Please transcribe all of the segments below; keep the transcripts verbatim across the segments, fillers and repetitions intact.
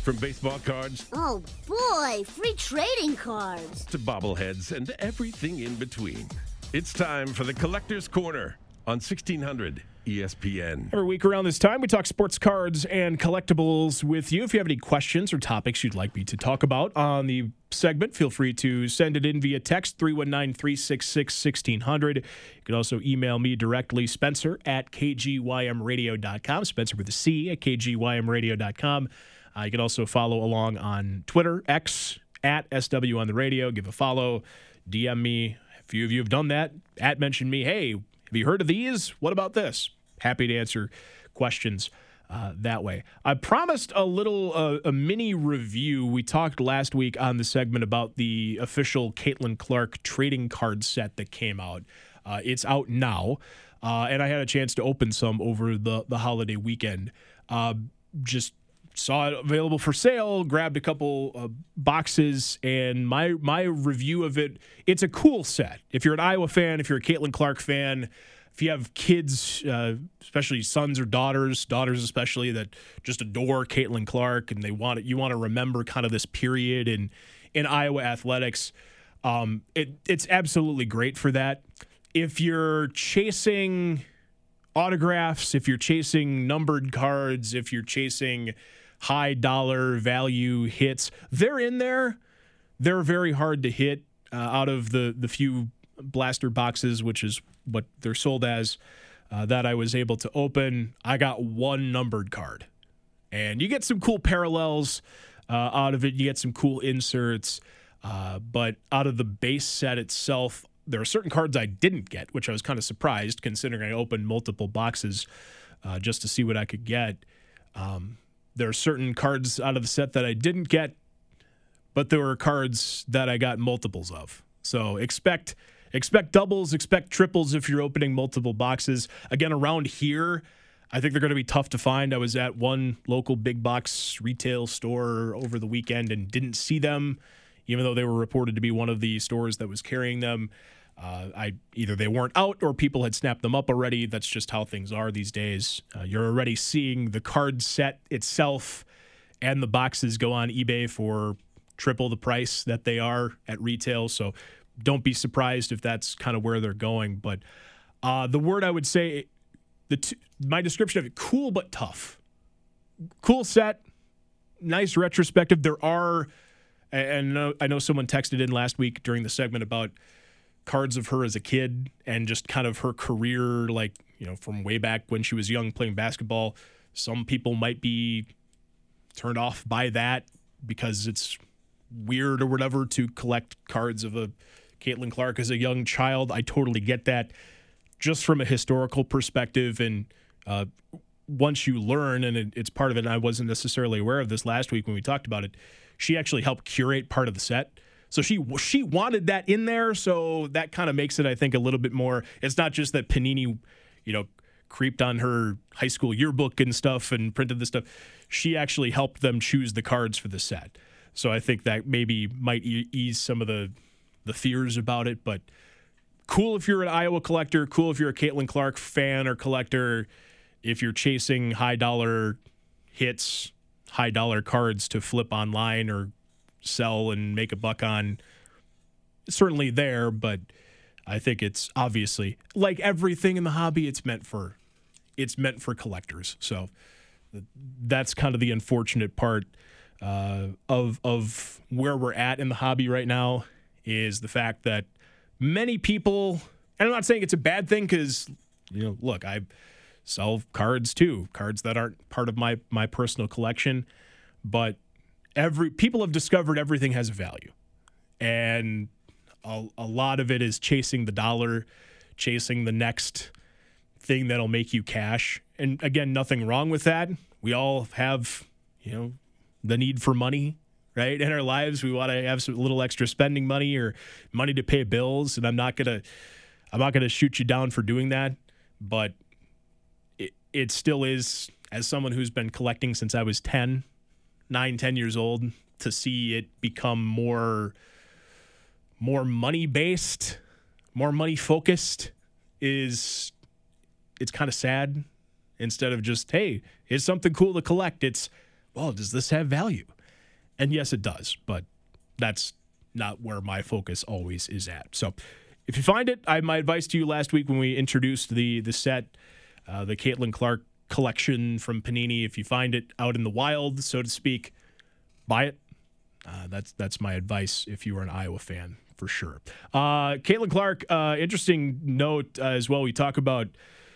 From baseball cards Oh, boy, free trading cards. to bobbleheads and everything in between. It's time for the Collector's Corner on sixteen hundred E S P N. Every week around this time, we talk sports cards and collectibles with you. If you have any questions or topics you'd like me to talk about on the segment, feel free to send it in via text, three one nine, three six six, one six hundred. You can also email me directly, Spencer at k g y m radio dot com, Spencer with a C at k g y m radio dot com. Uh, you can also follow along on Twitter, X, at S W on the radio. Give a follow, D M me. A few of you have done that. At mention me, hey, have you heard of these? What about this? Happy to answer questions uh, that way. I promised a little, uh, a mini review. We talked last week on the segment about the official Caitlin Clark trading card set that came out. Uh, it's out now, uh, and I had a chance to open some over the, the holiday weekend. Uh, just saw it available for sale, grabbed a couple uh, boxes, and my my review of it, it's a cool set. If you're an Iowa fan, if you're a Caitlin Clark fan, if you have kids, uh, especially sons or daughters, daughters especially, that just adore Caitlin Clark and they want it, you want to remember kind of this period in in Iowa athletics, um, it it's absolutely great for that. If you're chasing autographs, if you're chasing numbered cards, if you're chasing high dollar value hits, they're in there. They're very hard to hit uh, out of the the few blaster boxes, which is what they're sold as, uh, that I was able to open. I got one numbered card, and you get some cool parallels uh, out of it. You get some cool inserts, uh, but out of the base set itself, there are certain cards I didn't get, which I was kind of surprised considering I opened multiple boxes uh, just to see what I could get. Um, there are certain cards out of the set that I didn't get, but there were cards that I got multiples of. So expect expect doubles, expect triples if you're opening multiple boxes. Again, around here, I think they're going to be tough to find. I was at one local big box retail store over the weekend and didn't see them, even though they were reported to be one of the stores that was carrying them. Uh, I either they weren't out or people had snapped them up already. That's just how things are these days. Uh, you're already seeing the card set itself and the boxes go on eBay for triple the price that they are at retail. So don't be surprised if that's kind of where they're going. But uh, the word I would say, the t- my description of it, cool but tough. Cool set, nice retrospective. There are, and I know someone texted in last week during the segment about cards of her as a kid and just kind of her career, like, you know, from way back when she was young playing basketball. Some people might be turned off by that because it's weird or whatever to collect cards of a Caitlin Clark as a young child. I totally get that. Just from a historical perspective, and uh, once you learn, and it, it's part of it, and I wasn't necessarily aware of this last week when we talked about it, she actually helped curate part of the set. So she she wanted that in there, so that kind of makes it, I think, a little bit more. It's not just that Panini, you know, creeped on her high school yearbook and stuff and printed this stuff. She actually helped them choose the cards for the set. So I think that maybe might e- ease some of the the fears about it. But cool if you're an Iowa collector. Cool if you're a Caitlin Clark fan or collector. If you're chasing high dollar hits, high dollar cards to flip online or sell and make a buck on, it's certainly there. But I think it's obviously, like everything in the hobby, it's meant for it's meant for collectors. So that's kind of the unfortunate part uh, of of where we're at in the hobby right now, is the fact that many people, and I'm not saying it's a bad thing because, you know, look, I sell cards too, cards that aren't part of my my personal collection, but every people have discovered everything has a value, and a, a lot of it is chasing the dollar, chasing the next thing that'll make you cash. And again, nothing wrong with that. We all have, you know, the need for money, right? In our lives, we want to have some little extra spending money or money to pay bills. And I'm not gonna, I'm not gonna shoot you down for doing that, but it it still is, as someone who's been collecting since I was ten, nine, ten years old, to see it become more, more money based, more money focused, is, it's kind of sad. Instead of just, hey, it's something cool to collect, it's, well, does this have value? And yes, it does, but that's not where my focus always is at. So if you find it, I my advice to you last week when we introduced the the set, uh, the Caitlin Clark collection from Panini, if you find it out in the wild, so to speak, buy it. Uh, that's that's my advice if you are an Iowa fan, for sure. Uh, Caitlin Clark, uh, interesting note uh, as well. We talk about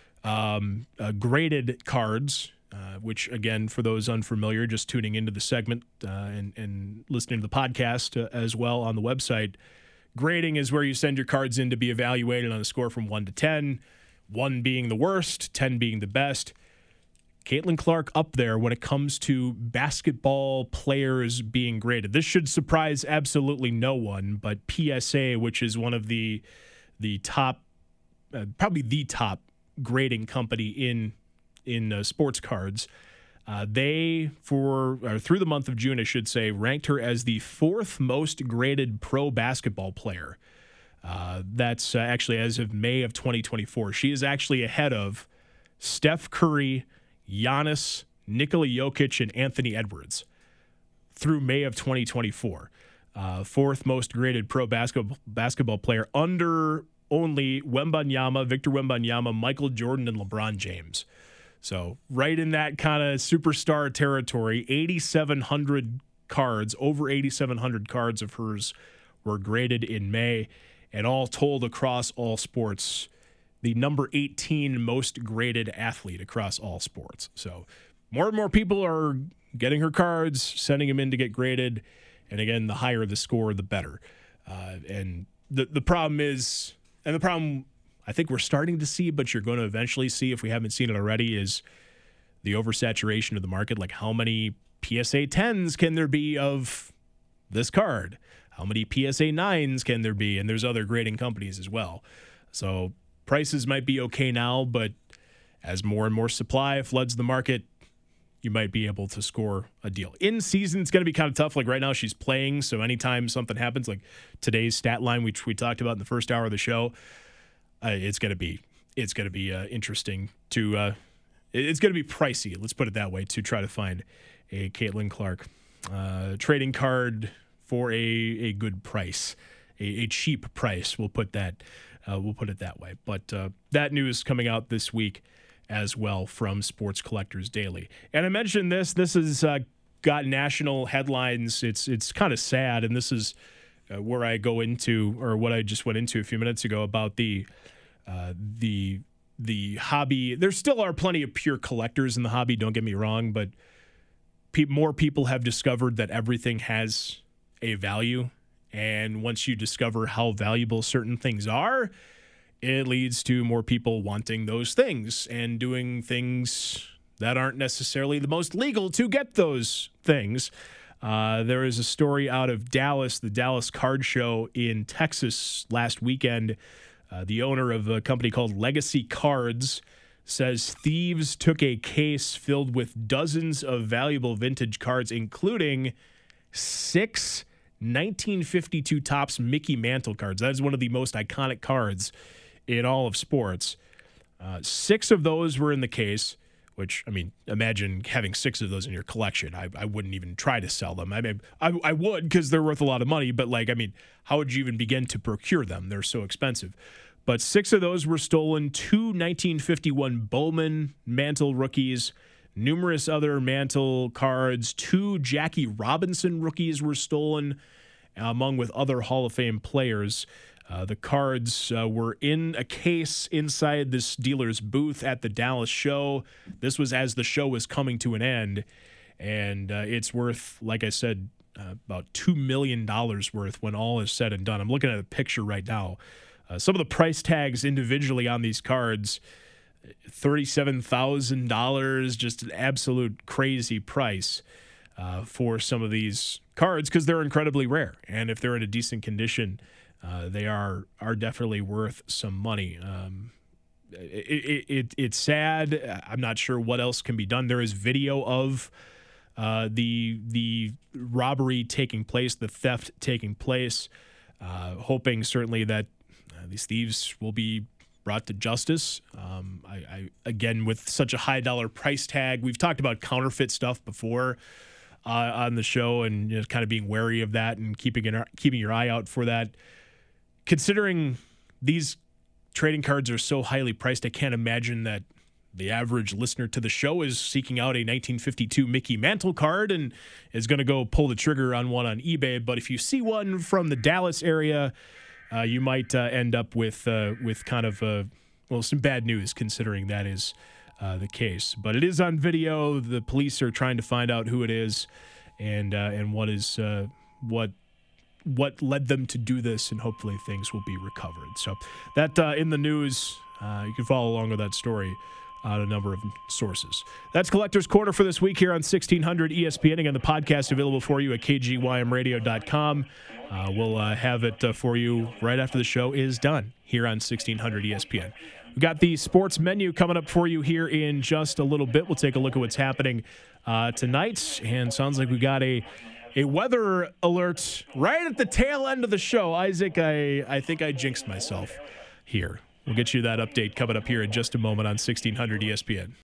um, uh, graded cards, uh, which, again, for those unfamiliar, just tuning into the segment uh, and, and listening to the podcast uh, as well on the website, grading is where you send your cards in to be evaluated on a score from one to ten, one being the worst, ten being the best. Caitlin Clark up there when it comes to basketball players being graded. This should surprise absolutely no one, but P S A, which is one of the the top, uh, probably the top grading company in in uh, sports cards, uh, they for or through the month of June, I should say, ranked her as the fourth most graded pro basketball player. Uh, that's uh, actually as of May of twenty twenty-four. She is actually ahead of Steph Curry, Giannis, Nikola Jokic, and Anthony Edwards through May of twenty twenty-four. Uh, fourth most graded pro basketball basketball player, under only Wembanyama, Victor Wembanyama, Michael Jordan, and LeBron James. So right in that kind of superstar territory. eighty-seven hundred cards, over eighty-seven hundred cards of hers were graded in May, and all told across all sports, the number eighteen most graded athlete across all sports. So more and more people are getting her cards, sending them in to get graded. And again, the higher the score, the better. Uh, and the, the problem is, and the problem I think we're starting to see, but you're going to eventually see if we haven't seen it already, is the oversaturation of the market. Like, how many P S A tens can there be of this card? How many P S A nines can there be? And there's other grading companies as well. So prices might be okay now, but as more and more supply floods the market, you might be able to score a deal. In season, it's going to be kind of tough. Like right now, she's playing, so anytime something happens, like today's stat line, which we talked about in the first hour of the show, uh, it's going to be it's going to be uh, interesting to. Uh, it's going to be pricey. Let's put it that way, to try to find a Caitlin Clark uh, trading card for a a good price, a, a cheap price. We'll put that. Uh, we'll put it that way. But uh, that news coming out this week as well from Sports Collectors Daily. And I mentioned this. This has uh, got national headlines. It's it's kind of sad, and this is uh, where I go into, or what I just went into a few minutes ago, about the uh, the the hobby. There still are plenty of pure collectors in the hobby, don't get me wrong, but pe- more people have discovered that everything has a value. And once you discover how valuable certain things are, it leads to more people wanting those things and doing things that aren't necessarily the most legal to get those things. Uh, there is a story out of Dallas, the Dallas Card Show in Texas last weekend. Uh, the owner of a company called Legacy Cards says thieves took a case filled with dozens of valuable vintage cards, including six nineteen fifty-two Topps Mickey Mantle cards. That is one of the most iconic cards in all of sports. Uh, six of those were in the case, which, I mean, imagine having six of those in your collection. I, I wouldn't even try to sell them. I mean, I, I would, because they're worth a lot of money, but, like, I mean, how would you even begin to procure them? They're so expensive. But six of those were stolen. Two nineteen fifty-one Bowman Mantle rookies, numerous other Mantle cards. Two Jackie Robinson rookies were stolen, among with other Hall of Fame players. Uh, the cards uh, were in a case inside this dealer's booth at the Dallas show. This was as the show was coming to an end, and uh, it's worth, like I said, uh, about two million dollars worth when all is said and done. I'm looking at a picture right now. Uh, some of the price tags individually on these cards, thirty-seven thousand dollars, just an absolute crazy price uh, for some of these cards, because they're incredibly rare. And if they're in a decent condition, uh, they are are definitely worth some money. Um, it, it, it It's sad. I'm not sure what else can be done. There is video of uh, the the robbery taking place, the theft taking place, uh, hoping certainly that uh, these thieves will be brought to justice. Um, I, I again, with such a high dollar price tag, we've talked about counterfeit stuff before. uh, on the show, and you know, kind of being wary of that and keeping an, keeping your eye out for that. Considering these trading cards are so highly priced, I can't imagine that the average listener to the show is seeking out a nineteen fifty-two Mickey Mantle card and is going to go pull the trigger on one on eBay. But if you see one from the Dallas area, uh, you might uh, end up with uh, with kind of uh, well some bad news, considering that is uh, the case. But it is on video. The police are trying to find out who it is and uh, and what is uh, what. what led them to do this, and hopefully things will be recovered. So that uh, in the news, uh, you can follow along with that story on a number of sources. That's Collector's Corner for this week here on sixteen hundred E S P N. Again, the podcast available for you at k g y m radio dot com. Uh, we'll uh, have it uh, for you right after the show is done here on sixteen hundred E S P N. We've got the sports menu coming up for you here in just a little bit. We'll take a look at what's happening uh, tonight, and sounds like we got a A weather alert right at the tail end of the show. Isaac, I, I think I jinxed myself here. We'll get you that update coming up here in just a moment on sixteen hundred E S P N.